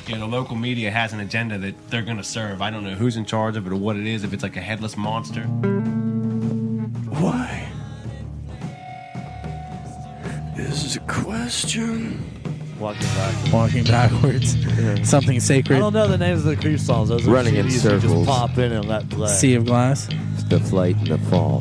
You know, the local media has an agenda that they're going to serve. I don't know who's in charge of it or what it is, if it's like a headless monster. Why? This is a question. Walking backwards. Yeah. Something I sacred. don't know the names of the Creep songs. Those are Running in CDs you circles. just pop in and let play. Sea of Glass. The flight and the fall.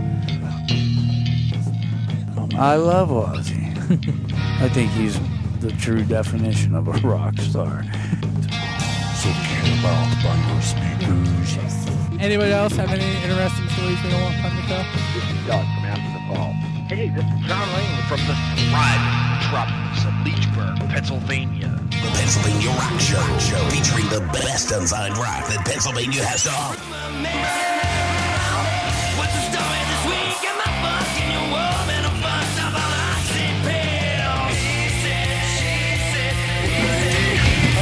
I love Ozzy. I think he's the true definition of a rock star. So care about by your speakers. Anybody else have any interesting stories they don't want Pun to tell? This is Doug from After the Fall. Hey, this is John Lane from the thriving metropolis of Leechburg, Pennsylvania. The Pennsylvania Rock Show, featuring the best unsigned rock that Pennsylvania has to offer. What's the story this week? Am I fucking your woman? I'm fucked up on oxy pill. He said, she said, he said.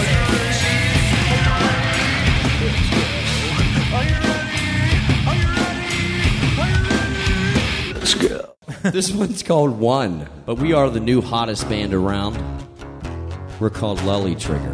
Are you ready? Are you ready? Are you ready? Let's go. This one's called One, but we are the new hottest band around. We're called Lully Trigger.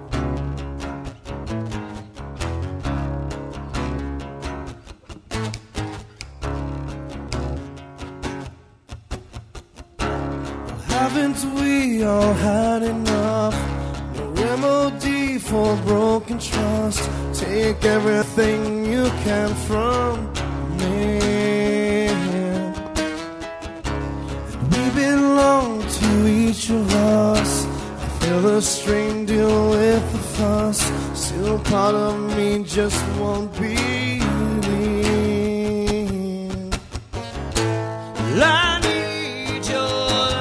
Haven't we all had enough? No remedy for broken trust. Take everything you can from me. We belong to each of us. I feel the strain, deal with the fuss. Still part of me just won't believe. I need your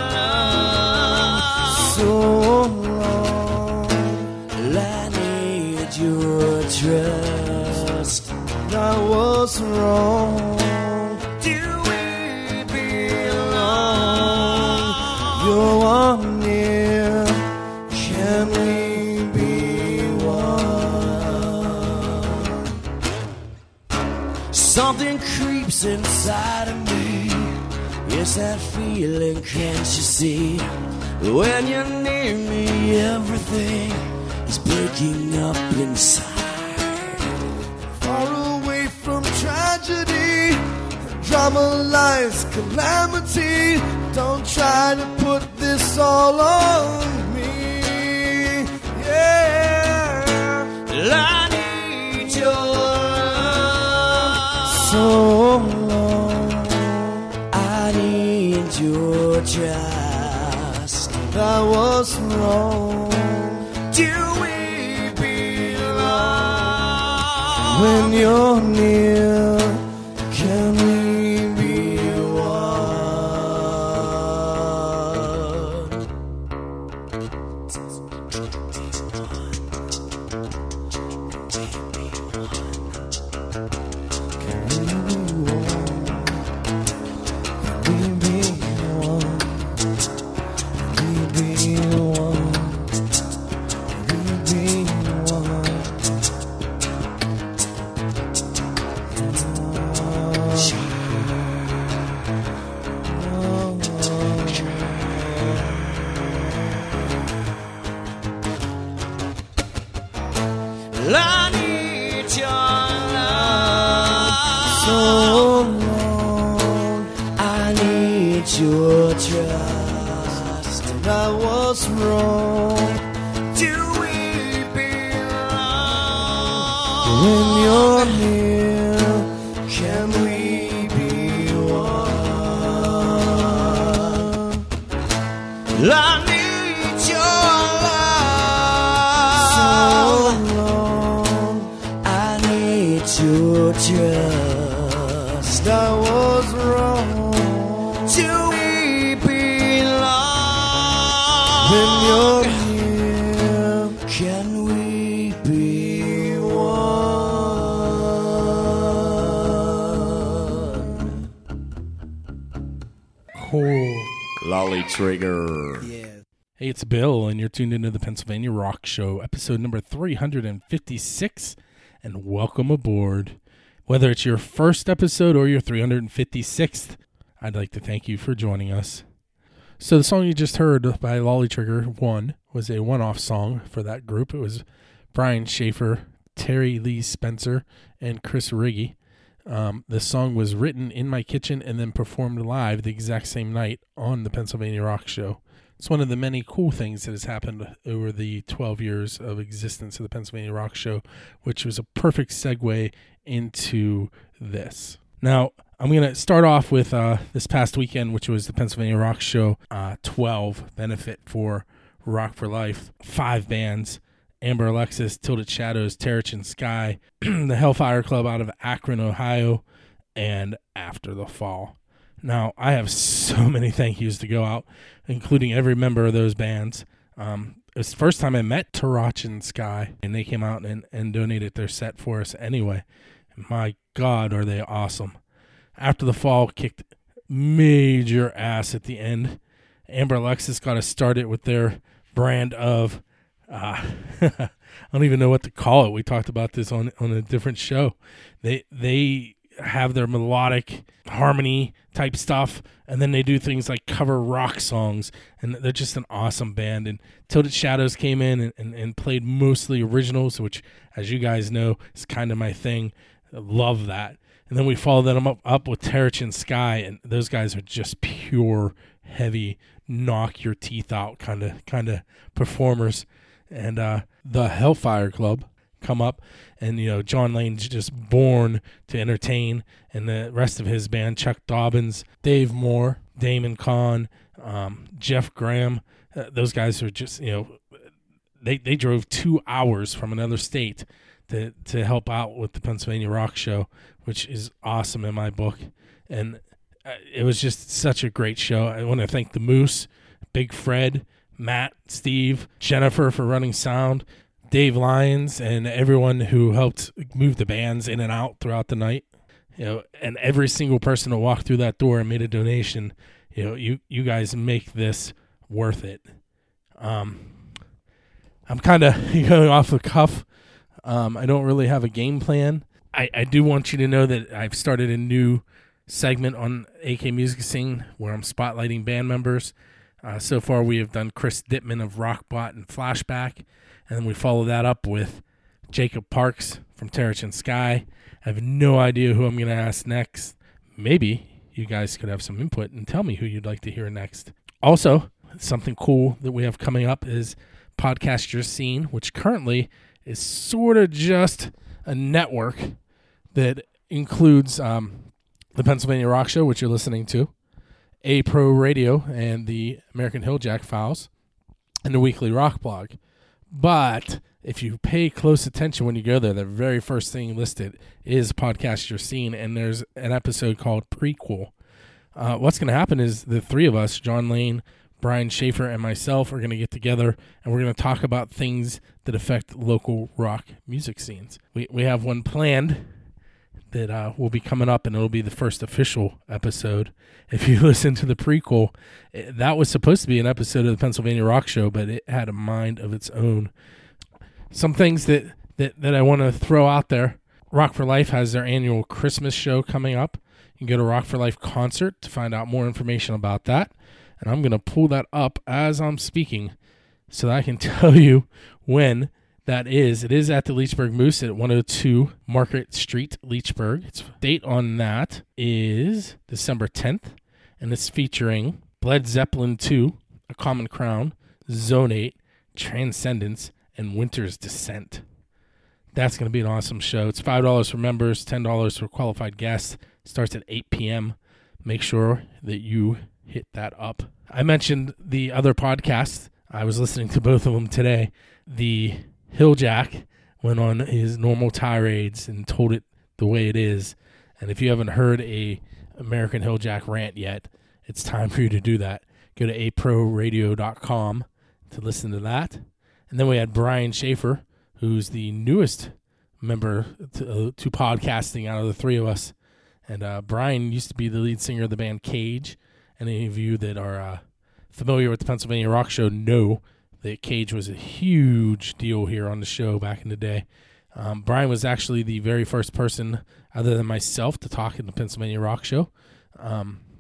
love so long. I need your trust. I was wrong. Do we belong? You're one near. Can we be one? Something creeps inside of me. It's that feeling, can't you see? When you're near me, everything is breaking up inside. Far away from tragedy, drama, lies, calamity. Don't try to put this all on me. Yeah, I need your love so long. I need your trust. I was wrong. Do we belong? When you're near, can we be I need your love so long. I need your trust. And I was wrong. Do we belong? When you're near, can we be one? I need your love so long. Your trust. I was wrong. Do we belong? When you're here, can we be one? Cool. Lolly Trigger. Hey, it's Bill, and you're tuned into the Pennsylvania Rock Show, episode number 356, and welcome aboard. Whether it's your first episode or your 356th, I'd like to thank you for joining us. So the song you just heard by Lolly Trigger, One, was a one-off song for that group. It was Brian Schaefer, Terry Lee Spencer, and Chris Riggy. The song was written in my kitchen and then performed live the exact same night on the Pennsylvania Rock Show. It's one of the many cool things that has happened over the 12 years of existence of the Pennsylvania Rock Show, which was a perfect segue into this. Now, I'm going to start off with this past weekend, which was the Pennsylvania Rock Show 12 benefit for Rock for Life. 5 bands: Amber Alexis, Tilted Shadows, Terrachin Sky, the Hellfire Club out of Akron, Ohio, and After the Fall. Now, I have so many thank yous to go out, including every member of those bands. It was the first time I met Terrachin Sky, and they came out and donated their set for us anyway. My God, are they awesome. After the Fall kicked major ass at the end. Amber Alexis got us started with their brand of, I don't even know what to call it. We talked about this on a different show. They have their melodic harmony type stuff, and then they do things like cover rock songs, and they're just an awesome band. And Tilted Shadows came in and played mostly originals, which, as you guys know, is kind of my thing. I love that. And then we followed them up with Terrachin Sky, and those guys are just pure, heavy, knock your teeth out kind of performers. And the Hellfire Club come up, and John Lane's just born to entertain, and the rest of his band, Chuck Dobbins, Dave Moore, Damon Kahn, Jeff Graham, those guys are just they drove 2 hours from another state to help out with the Pennsylvania Rock Show, which is awesome in my book. And it was just such a great show. I want to thank the Moose, Big Fred, Matt, Steve, Jennifer for running sound, Dave Lyons, and everyone who helped move the bands in and out throughout the night. And every single person who walked through that door and made a donation. You guys make this worth it. I'm kind of going off the cuff. I don't really have a game plan. I do want you to know that I've started a new segment on AK Music Scene where I'm spotlighting band members. So far, we have done Chris Dittman of Rockbot and Flashback, and then we follow that up with Jacob Parks from Terrachin Sky. I have no idea who I'm going to ask next. Maybe you guys could have some input and tell me who you'd like to hear next. Also, something cool that we have coming up is Podcast Your Scene, which currently is sort of just a network that includes the Pennsylvania Rock Show, which you're listening to, A Pro Radio, and the American Hilljack Files, and the Weekly Rock Blog. But if you pay close attention when you go there, the very first thing listed is Podcast Your Scene, and there's an episode called Prequel. What's going to happen is the three of us, John Lane, Brian Schaefer, and myself, are going to get together, and we're going to talk about things that affect local rock music scenes. We have one planned that will be coming up, and it'll be the first official episode. If you listen to the prequel, that was supposed to be an episode of the Pennsylvania Rock Show, but it had a mind of its own. Some things that I want to throw out there. Rock for Life has their annual Christmas show coming up. You can go to Rock for Life Concert to find out more information about that. And I'm going to pull that up as I'm speaking so that I can tell you when that is. It is at the Leechburg Moose at 102 Market Street, Leechburg. Its date on that is December 10th, and it's featuring Led Zeppelin 2, A Common Crown, Zone 8, Transcendence, and Winter's Descent. That's going to be an awesome show. It's $5 for members, $10 for qualified guests. Starts at 8 p.m. Make sure that you hit that up. I mentioned the other podcasts. I was listening to both of them today. The Hilljack went on his normal tirades and told it the way it is. And if you haven't heard a American Hilljack rant yet, it's time for you to do that. Go to aproradio.com to listen to that. And then we had Brian Schaefer, who's the newest member to podcasting out of the three of us. And Brian used to be the lead singer of the band Cage. And any of you that are familiar with the Pennsylvania Rock Show know that Cage was a huge deal here on the show back in the day. Brian was actually the very first person, other than myself, to talk in the Pennsylvania Rock Show.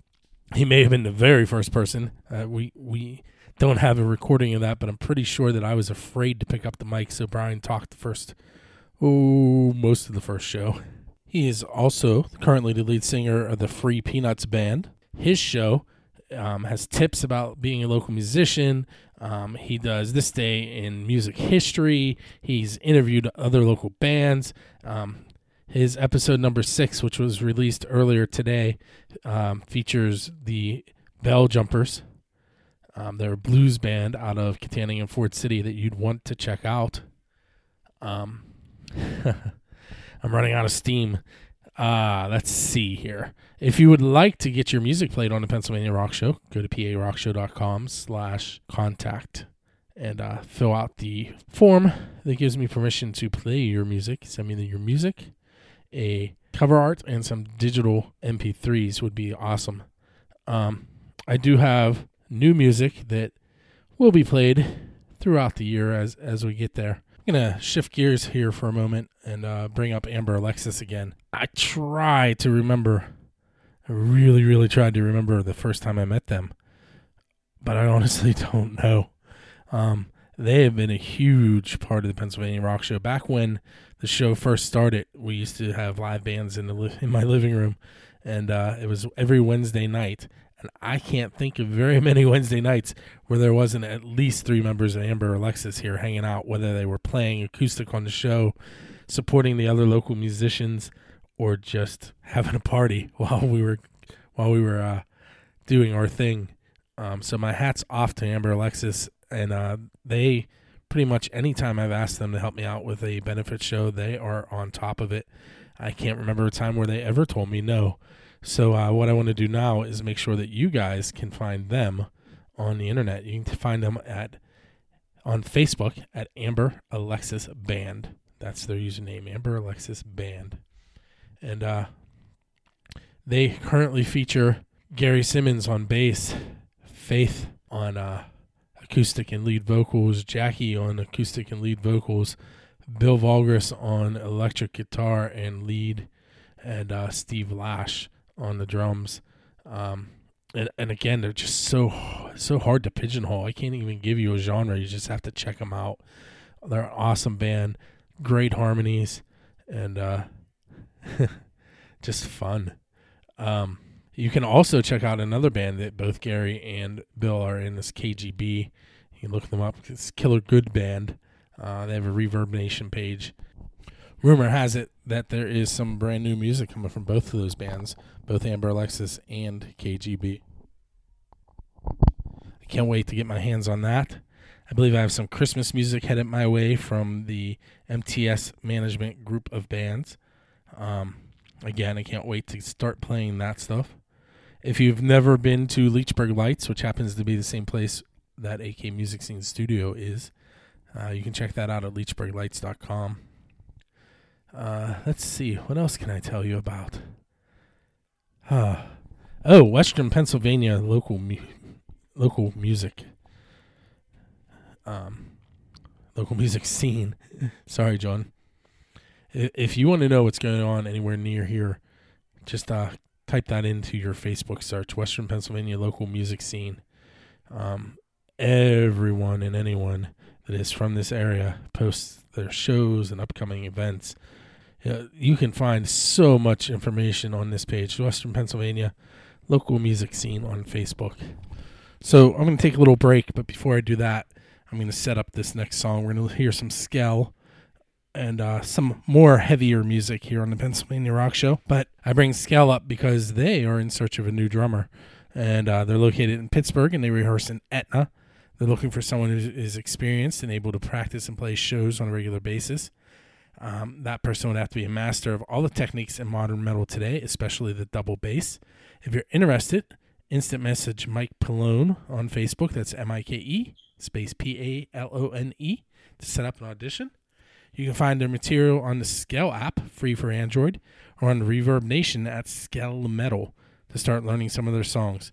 He may have been the very first person. We don't have a recording of that, but I'm pretty sure that I was afraid to pick up the mic, so Brian talked most of the first show. He is also currently the lead singer of the Free Peanuts Band. His show has tips about being a local musician. He does This Day in Music History. He's interviewed other local bands. His episode number 6, which was released earlier today, features the Bell Jumpers. They're a blues band out of Katanning and Ford City that you'd want to check out. I'm running out of steam. Let's see here. If you would like to get your music played on the Pennsylvania Rock Show, go to parockshow.com/contact and fill out the form that gives me permission to play your music. Send me your music. A cover art and some digital MP3s would be awesome. I do have new music that will be played throughout the year as we get there. I'm going to shift gears here for a moment and bring up Amber Alexis again. I really, really tried to remember the first time I met them, but I honestly don't know. They have been a huge part of the Pennsylvania Rock Show. Back when the show first started, we used to have live bands in my living room, and it was every Wednesday night. And I can't think of very many Wednesday nights where there wasn't at least 3 members of Amber Alexis here hanging out, whether they were playing acoustic on the show, supporting the other local musicians, or just having a party while we were doing our thing. So my hat's off to Amber Alexis. And they pretty much anytime I've asked them to help me out with a benefit show, they are on top of it. I can't remember a time where they ever told me no. So what I want to do now is make sure that you guys can find them on the internet. You can find them on Facebook at Amber Alexis Band. That's their username, Amber Alexis Band. And they currently feature Gary Simmons on bass, Faith on acoustic and lead vocals, Jackie on acoustic and lead vocals, Bill Valgris on electric guitar and lead, and Steve Lash on the drums. And again, they're just so hard to pigeonhole. I can't even give you a genre. You just have to check them out. They're an awesome band, great harmonies, and just fun. You can also check out another band that both Gary and Bill are in, this KGB. You can look them up. It's Killer Good Band. They have a Reverb Nation page. Rumor has it that there is some brand new music coming from both of those bands, both Amber Alexis and KGB. I can't wait to get my hands on that. I believe I have some Christmas music headed my way from the MTS Management group of bands. Again, I can't wait to start playing that stuff. If you've never been to Leechburg Lights, which happens to be the same place that AK Music Scene Studio is, you can check that out at leechburglights.com. Let's see. What else can I tell you about? Western Pennsylvania local music. Local music scene. Sorry, John. If you want to know what's going on anywhere near here, just type that into your Facebook search, Western Pennsylvania local music scene. Everyone and anyone that is from this area posts their shows and upcoming events. You can find so much information on this page, Western Pennsylvania local music scene on Facebook. So I'm going to take a little break, but before I do that, I'm going to set up this next song. We're going to hear some Skell and some more heavier music here on the Pennsylvania Rock Show. But I bring Skell up because they are in search of a new drummer. And they're located in Pittsburgh, and they rehearse in Etna. They're looking for someone who is experienced and able to practice and play shows on a regular basis. That person would have to be a master of all the techniques in modern metal today, especially the double bass. If you're interested, instant message Mike Pallone on Facebook. That's Mike space Palone to set up an audition. You can find their material on the Skell app, free for Android, or on Reverb Nation at Skell Metal to start learning some of their songs.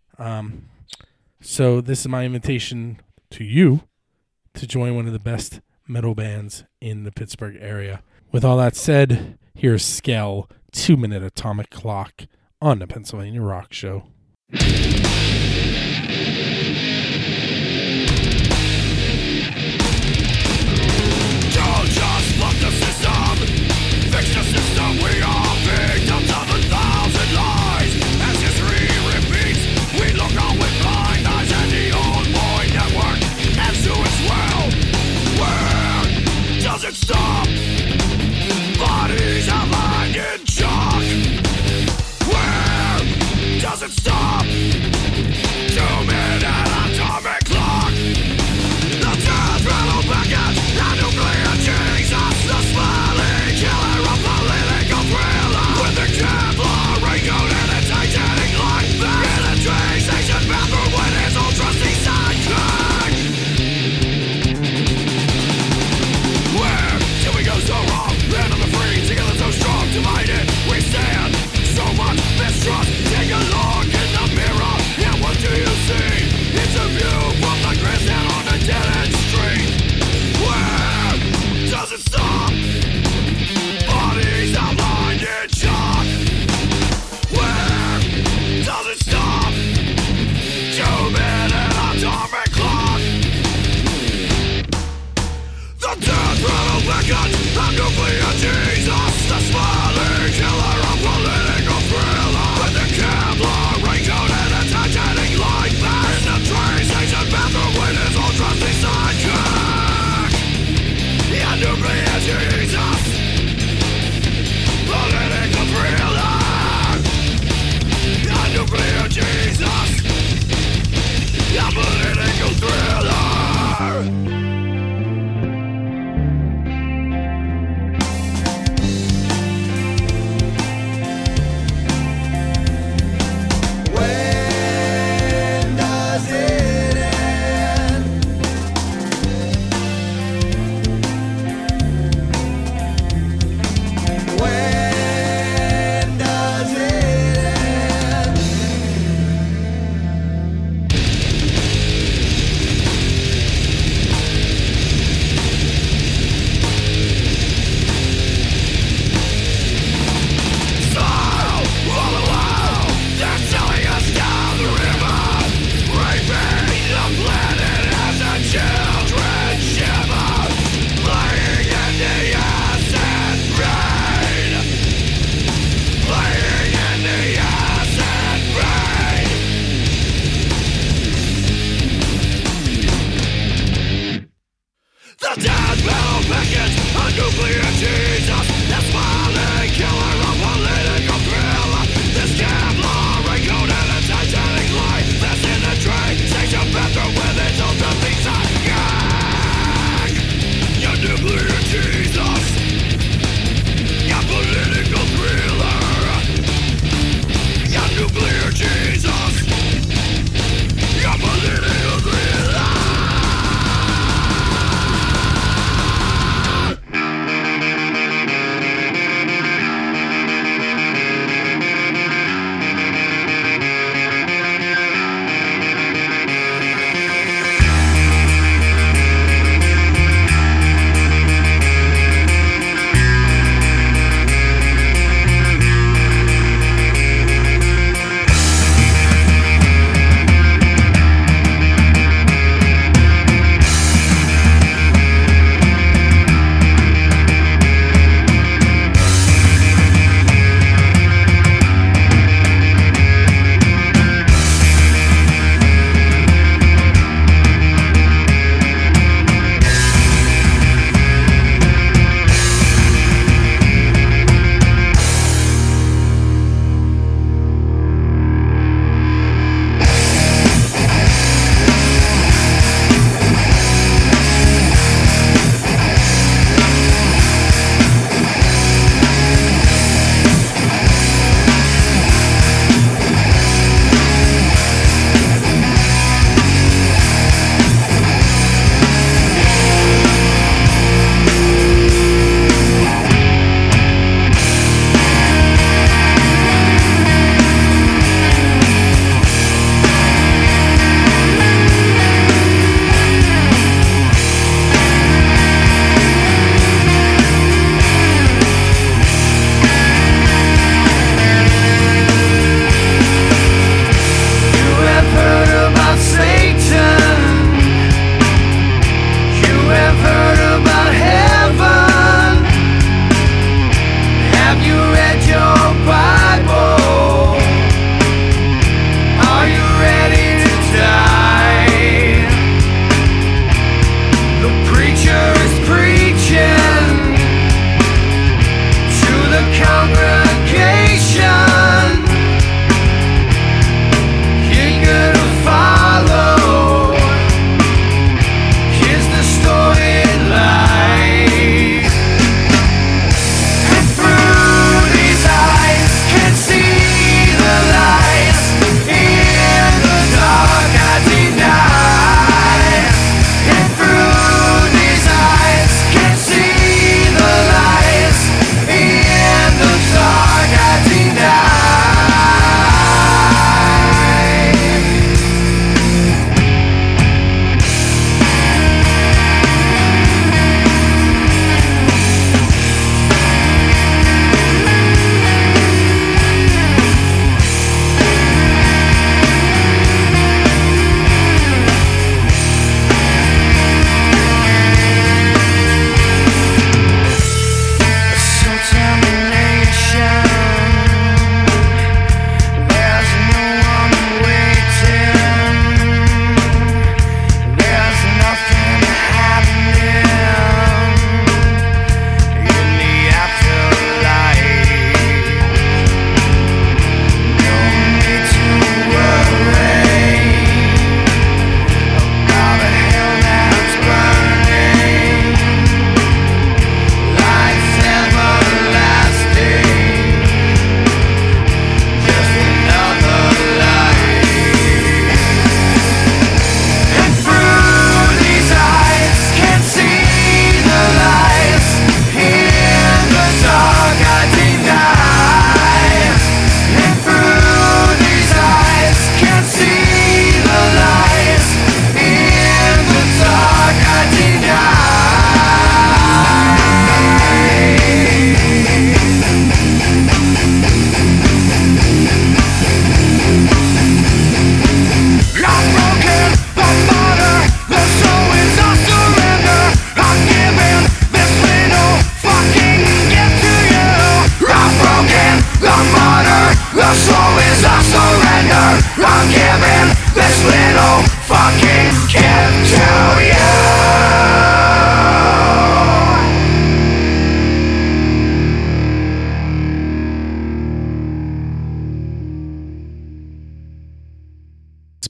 So this is my invitation to you to join one of the best metal bands in the Pittsburgh area. With all that said, here's Skell, 2-Minute Atomic Clock on the Pennsylvania Rock Show. Don't just fuck the system, fix the system. We are victims of 1,000 lies. As history repeats, we look on with blind eyes, and the old boy network adds to its well. Where does it stop? Bodies are lying in chalk. Where does it stop?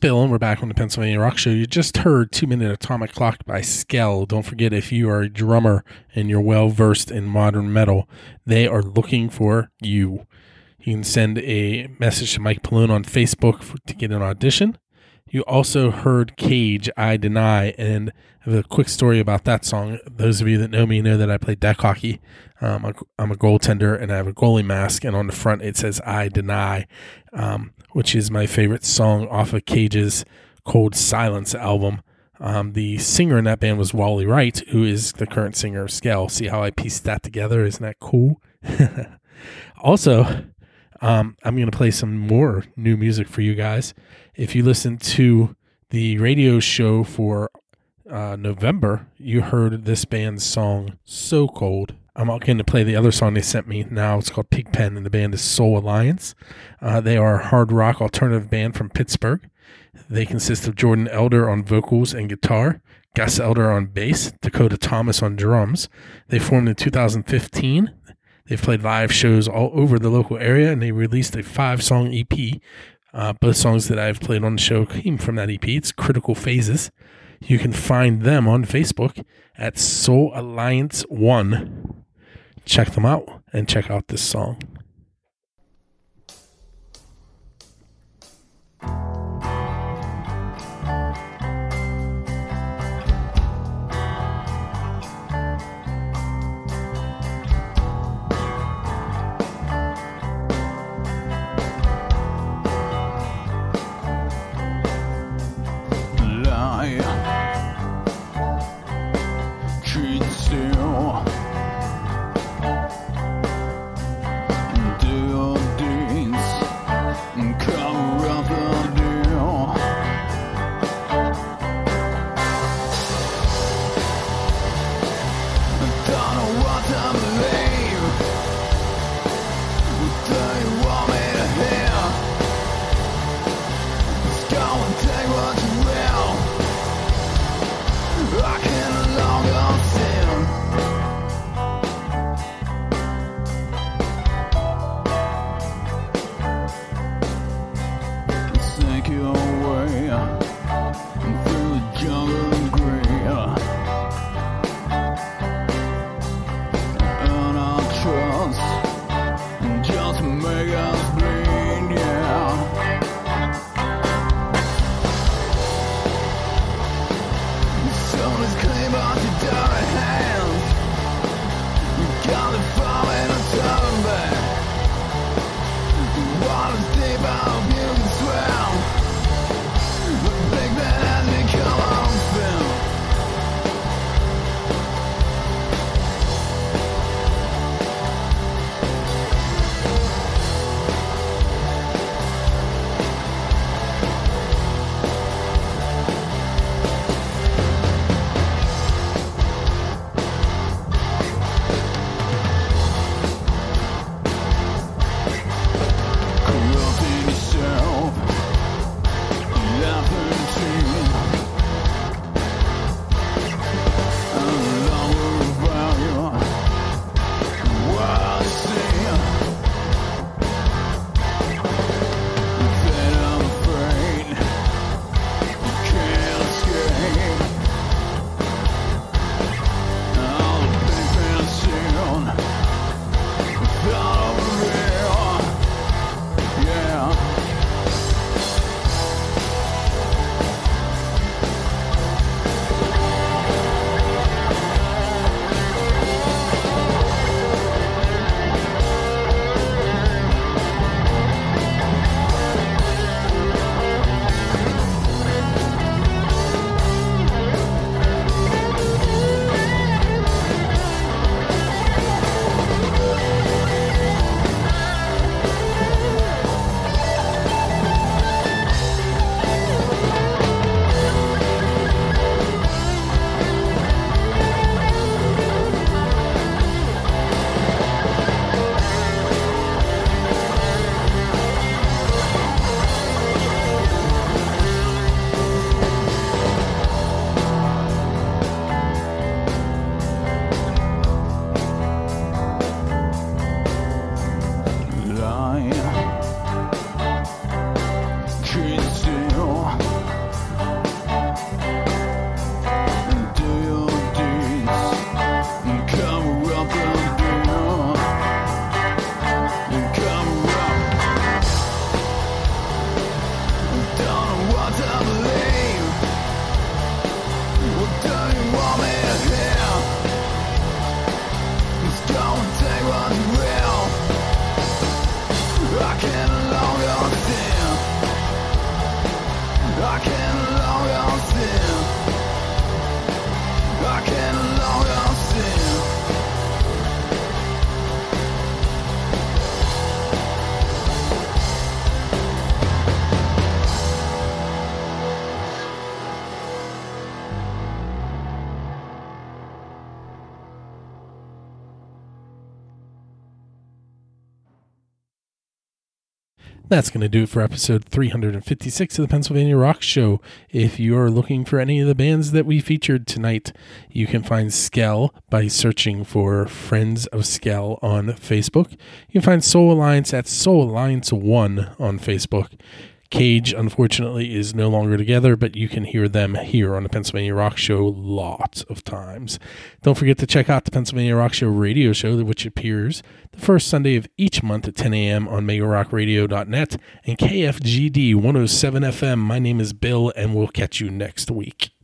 Bill, and we're back on the Pennsylvania Rock Show. You just heard 2 Minute Atomic Clock by Skell. Don't forget, if you are a drummer and you're well-versed in modern metal, they are looking for you. You can send a message to Mike Pallone on Facebook to get an audition. You also heard Cage, I Deny, and I have a quick story about that song. Those of you that know me know that I play deck hockey. I'm a goaltender, and I have a goalie mask, and on the front it says I Deny, which is my favorite song off of Cage's Cold Silence album. The singer in that band was Wally Wright, who is the current singer of Skell. See how I pieced that together? Isn't that cool? Also, I'm going to play some more new music for you guys. If you listen to the radio show for November, you heard this band's song, So Cold. I'm going to play the other song they sent me now. It's called Pigpen, and the band is Soul Alliance. They are a hard rock alternative band from Pittsburgh. They consist of Jordan Elder on vocals and guitar, Gus Elder on bass, Dakota Thomas on drums. They formed in 2015. They've played live shows all over the local area, and they released a 5-song EP. Both songs that I've played on the show came from that EP. It's Critical Phases. You can find them on Facebook at Soul Alliance 1. Check them out and check out this song. That's going to do it for episode 356 of the Pennsylvania Rock Show. If you are looking for any of the bands that we featured tonight, you can find Skell by searching for Friends of Skell on Facebook. You can find Soul Alliance at Soul Alliance 1 on Facebook. Cage, unfortunately, is no longer together, but you can hear them here on the Pennsylvania Rock Show lots of times. Don't forget to check out the Pennsylvania Rock Show radio show, which appears the first Sunday of each month at 10 a.m. on megarockradio.net and KFGD 107 FM. My name is Bill, and we'll catch you next week.